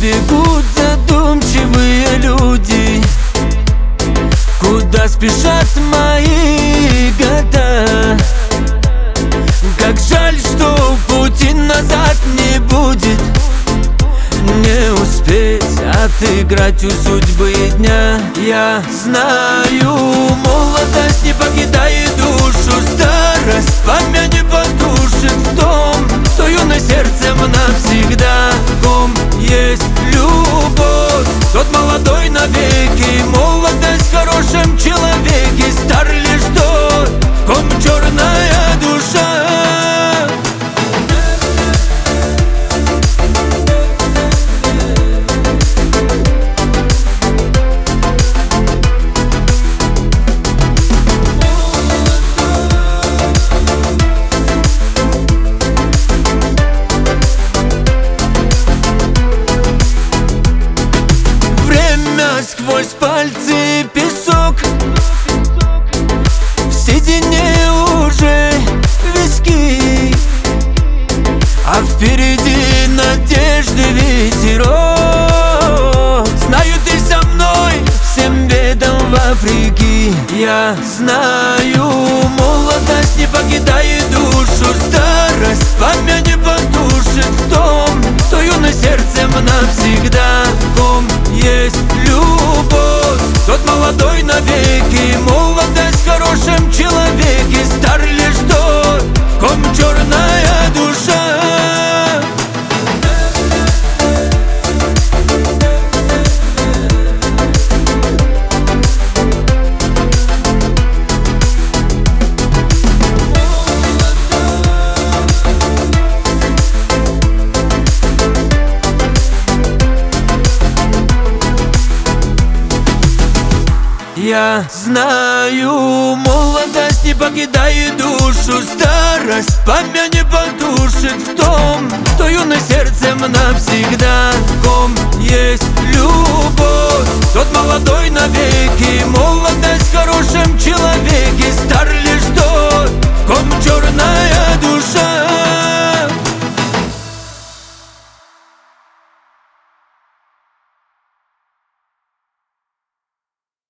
бегут задумчивые люди? Куда спешат мои года? Как жаль, что пути назад не будет. Не успеть отыграть у судьбы дня. Я знаю, молодость не покидает душу, старость память не потушит в том, что юное сердцем навсегда. В ком есть любовь, тот молодой навеки. Молодость в хорошем человеке, стар лишь тот, в ком черная душа. Сквозь пальцы песок, в седине уже виски, а впереди надежды ветерок. Знаю, ты со мной всем бедам вопреки. Я знаю, молодость не покидает душу, старость память не потушит в том, что юное сердцем навсегда. В ком есть любовь, тот молодой навеки. Молодость в хорошем человеке, стар лишь тот, в ком черная душа. Я знаю, молодость не покидает душу, старость память не потушит в том, что юное сердцем навсегда. В ком есть любовь, тот молодой навеки.